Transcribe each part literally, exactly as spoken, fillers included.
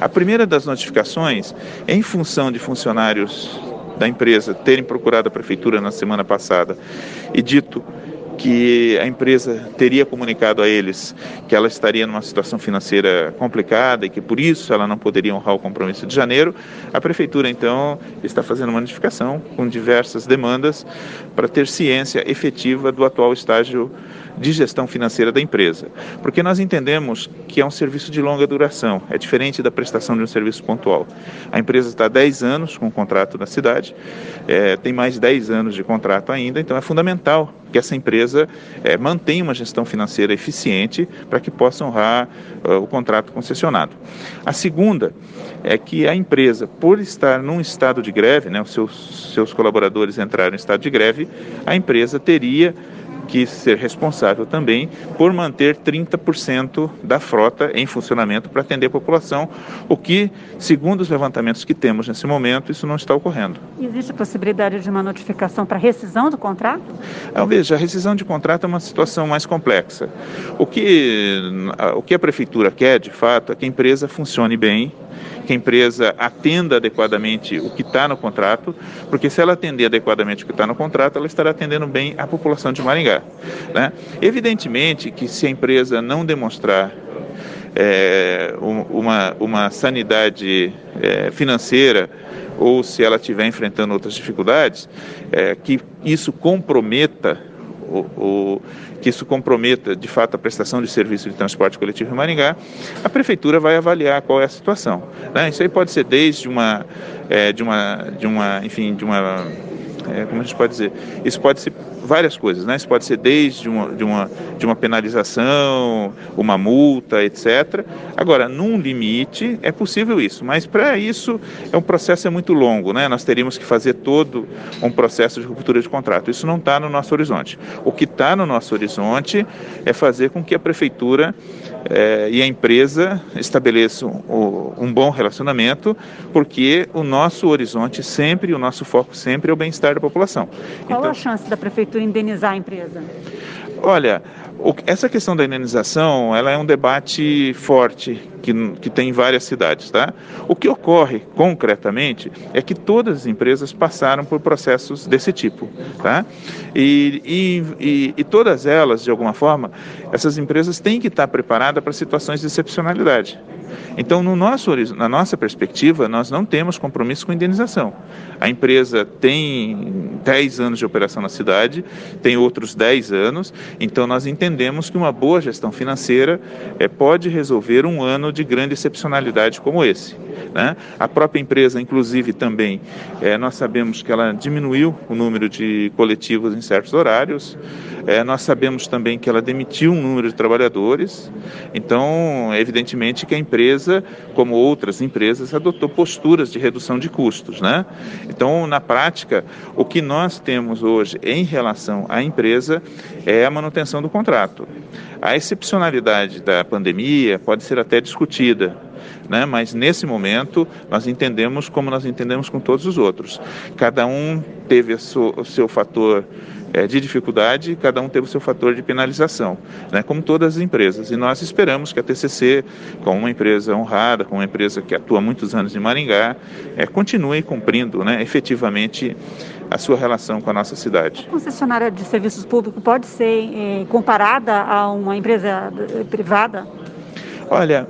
A primeira das notificações, em função de funcionários da empresa terem procurado a prefeitura na semana passada e dito que a empresa teria comunicado a eles que ela estaria numa situação financeira complicada e que por isso ela não poderia honrar o compromisso de janeiro, a prefeitura então está fazendo uma notificação com diversas demandas para ter ciência efetiva do atual estágio de gestão financeira da empresa, porque nós entendemos que é um serviço de longa duração, é diferente da prestação de um serviço pontual. A empresa está há dez anos com o contrato na cidade, é, tem mais de dez anos de contrato ainda, então é fundamental que essa empresa é, mantenha uma gestão financeira eficiente para que possa honrar uh, o contrato concessionado. A segunda é que a empresa, por estar num estado de greve, né, os seus, seus colaboradores entraram em estado de greve, a empresa teria que ser responsável também por manter trinta por cento da frota em funcionamento para atender a população, o que, segundo os levantamentos que temos nesse momento, isso não está ocorrendo. Existe a possibilidade de uma notificação para rescisão do contrato? Ah, veja, a rescisão de contrato é uma situação mais complexa. O que, o que a prefeitura quer, de fato, é que a empresa funcione bem, que a empresa atenda adequadamente o que está no contrato, porque se ela atender adequadamente o que está no contrato, ela estará atendendo bem a população de Maringá, né? Evidentemente que se a empresa não demonstrar é, uma, uma sanidade é, financeira ou se ela estiver enfrentando outras dificuldades, é, que isso comprometa O, o, que isso comprometa de fato a prestação de serviço de transporte coletivo em Maringá, a prefeitura vai avaliar qual é a situação, né? Isso aí pode ser desde uma, é, de uma, de uma, enfim, de uma, é, como a gente pode dizer, isso pode ser várias coisas, né? Isso pode ser desde uma, de, uma, de uma penalização, uma multa, etcétera. Agora, num limite, é possível isso, mas para isso é um processo é muito longo, né? Nós teríamos que fazer todo um processo de ruptura de contrato. Isso não está no nosso horizonte. O que está no nosso horizonte é fazer com que a prefeitura eh, e a empresa estabeleçam um, um bom relacionamento, porque o nosso horizonte sempre, o nosso foco sempre é o bem-estar da população. Qual então, a chance da prefeitura indenizar a empresa? Olha, o, essa questão da indenização, ela é um debate forte que, que tem em várias cidades, tá? O que ocorre concretamente é que todas as empresas passaram por processos desse tipo, tá? E, e, e, e todas elas, de alguma forma, essas empresas têm que estar preparadas para situações de excepcionalidade. Então, no nosso, na nossa perspectiva, nós não temos compromisso com indenização. A empresa tem dez anos de operação na cidade, tem outros dez anos, então nós entendemos que uma boa gestão financeira é, pode resolver um ano de grande excepcionalidade como esse, né? A própria empresa, inclusive, também, é, nós sabemos que ela diminuiu o número de coletivos em certos horários, é, nós sabemos também que ela demitiu um número de trabalhadores, então, evidentemente que a empresa, como outras empresas, adotou posturas de redução de custos, né? Então, na prática, o que nós temos hoje em relação à empresa é a manutenção do contrato. A excepcionalidade da pandemia pode ser até discutida, né? Mas nesse momento nós entendemos como nós entendemos com todos os outros. Cada um teve a sua, o seu fator é, de dificuldade, cada um teve o seu fator de penalização, né? Como todas as empresas. E nós esperamos que a T C C, como uma empresa honrada, como uma empresa que atua há muitos anos em Maringá, é, continue cumprindo, né, efetivamente a sua relação com a nossa cidade. A concessionária de serviços públicos pode ser é, comparada a uma empresa privada? Olha,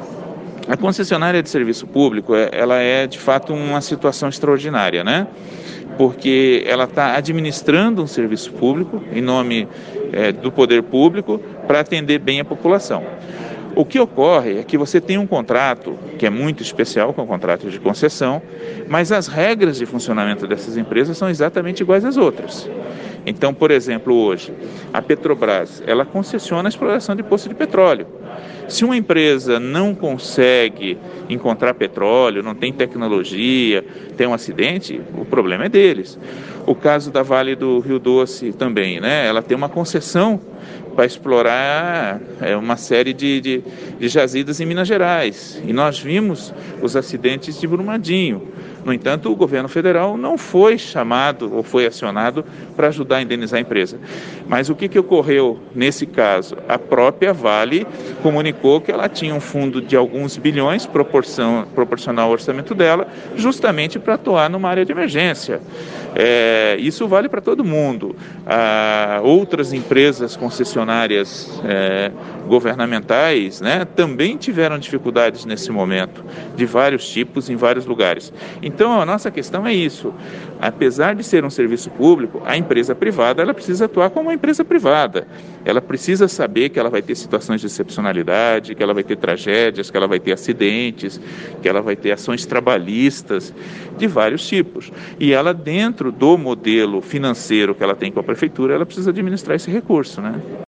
a concessionária de serviço público, ela é de fato uma situação extraordinária, né? Porque ela está administrando um serviço público em nome é, do poder público para atender bem a população. O que ocorre é que você tem um contrato que é muito especial, que é um contrato de concessão, mas as regras de funcionamento dessas empresas são exatamente iguais às outras. Então, por exemplo, hoje, a Petrobras, ela concessiona a exploração de poço de petróleo. Se uma empresa não consegue encontrar petróleo, não tem tecnologia, tem um acidente, o problema é deles. O caso da Vale do Rio Doce também, né? Ela tem uma concessão para explorar é, uma série de, de, de jazidas em Minas Gerais. E nós vimos os acidentes de Brumadinho. No entanto, o governo federal não foi chamado ou foi acionado para ajudar a indenizar a empresa. Mas o que, que ocorreu nesse caso? A própria Vale comunicou que ela tinha um fundo de alguns bilhões proporção, proporcional ao orçamento dela, justamente para atuar numa área de emergência. É, isso vale para todo mundo. Ah, outras empresas concessionárias é, governamentais, né, também tiveram dificuldades nesse momento, de vários tipos, em vários lugares. Então, a nossa questão é isso. Apesar de ser um serviço público, a empresa privada ela precisa atuar como uma empresa privada. Ela precisa saber que ela vai ter situações de excepcionalidade, que ela vai ter tragédias, que ela vai ter acidentes, que ela vai ter ações trabalhistas de vários tipos. E ela, dentro do modelo financeiro que ela tem com a prefeitura, ela precisa administrar esse recurso, né?